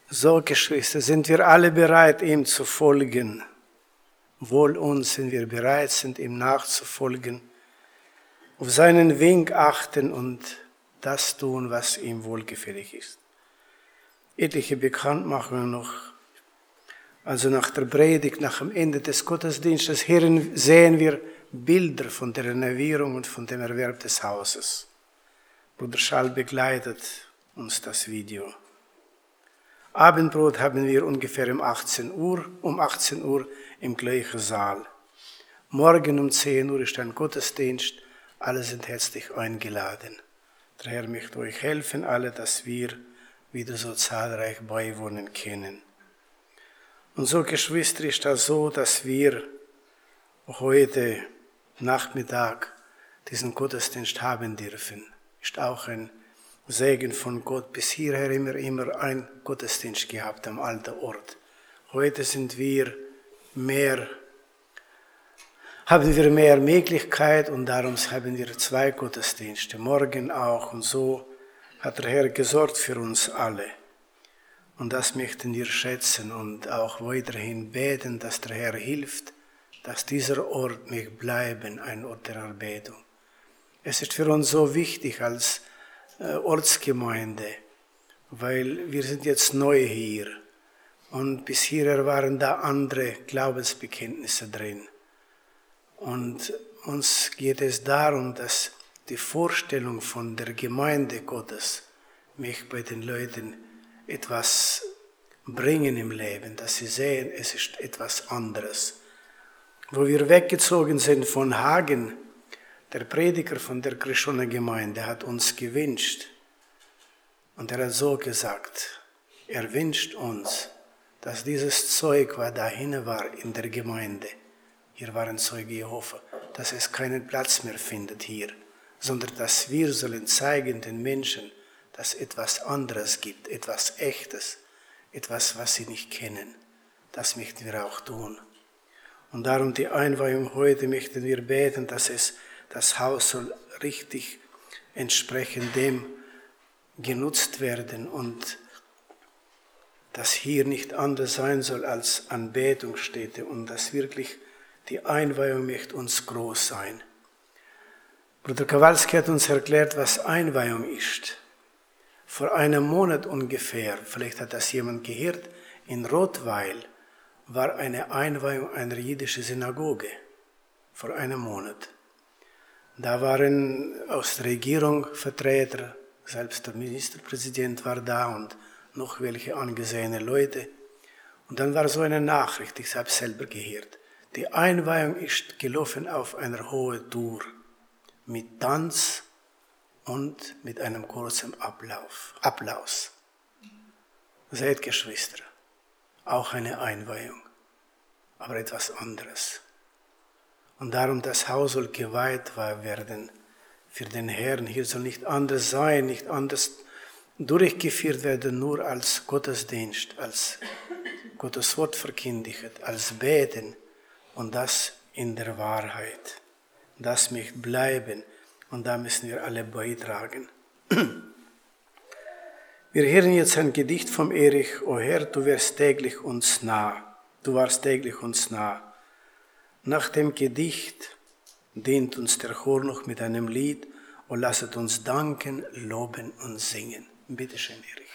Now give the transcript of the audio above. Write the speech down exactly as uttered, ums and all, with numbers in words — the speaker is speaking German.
So, Geschwister, sind wir alle bereit, ihm zu folgen. Wohl uns, wenn wir bereit sind, ihm nachzufolgen, auf seinen Wink achten und das tun, was ihm wohlgefällig ist. Etliche Bekanntmachungen noch. Also nach der Predigt, nach dem Ende des Gottesdienstes, hier sehen wir Bilder von der Renovierung und von dem Erwerb des Hauses. Bruder Schall begleitet uns das Video. Abendbrot haben wir ungefähr um achtzehn Uhr, um achtzehn Uhr im gleichen Saal. Morgen um zehn Uhr ist ein Gottesdienst. Alle sind herzlich eingeladen. Der Herr möchte euch helfen, alle, dass wir wieder so zahlreich beiwohnen können. Und so, Geschwister, ist das so, dass wir heute Nachmittag diesen Gottesdienst haben dürfen. Ist auch ein Segen von Gott. Bis hierher immer, immer ein Gottesdienst gehabt am alten Ort. Heute sind wir mehr, haben wir mehr Möglichkeit und darum haben wir zwei Gottesdienste. Morgen auch und so hat der Herr gesorgt für uns alle. Und das möchten wir schätzen und auch weiterhin beten, dass der Herr hilft, dass dieser Ort möge bleiben, ein Ort der Anbetung. Es ist für uns so wichtig als äh, Ortsgemeinde, weil wir sind jetzt neu hier und bis hierher waren da andere Glaubensbekenntnisse drin. Und uns geht es darum, dass die Vorstellung von der Gemeinde Gottes mich bei den Leuten etwas bringen im Leben, dass sie sehen, es ist etwas anderes. Wo wir weggezogen sind von Hagen, der Prediger von der Krishona Gemeinde hat uns gewünscht und er hat so gesagt, er wünscht uns, dass dieses Zeug, was dahin war in der Gemeinde, hier waren Zeuge Jehova, dass es keinen Platz mehr findet hier, sondern dass wir sollen zeigen den Menschen, dass es etwas anderes gibt, etwas Echtes, etwas, was sie nicht kennen. Das möchten wir auch tun. Und darum die Einweihung heute möchten wir beten, dass es, das Haus soll richtig entsprechend dem genutzt werden und dass hier nicht anders sein soll als Anbetungsstätte und dass wirklich die Einweihung möchte uns groß sein. Bruder Kowalski hat uns erklärt, was Einweihung ist. Vor einem Monat ungefähr, vielleicht hat das jemand gehört, in Rottweil war eine Einweihung einer jüdischen Synagoge. Vor einem Monat. Da waren aus der Regierung Vertreter, selbst der Ministerpräsident war da und noch welche angesehene Leute. Und dann war so eine Nachricht, ich habe es selber gehört. Die Einweihung ist gelaufen auf einer hohen Tour mit Tanz und mit einem kurzen Ablauf, Applaus. Seht, Geschwister, auch eine Einweihung, aber etwas anderes. Und darum, das Haus soll geweiht werden für den Herrn. Hier soll nicht anders sein, nicht anders durchgeführt werden, nur als Gottesdienst, als Gottes Wort verkündigt, als Beten und das in der Wahrheit. Das möchte bleiben. Und da müssen wir alle beitragen. Wir hören jetzt ein Gedicht vom Erich. O Herr, du wärst täglich uns nah. Du warst täglich uns nah. Nach dem Gedicht dient uns der Chor noch mit einem Lied. O lasset uns danken, loben und singen. Bitte schön, Erich.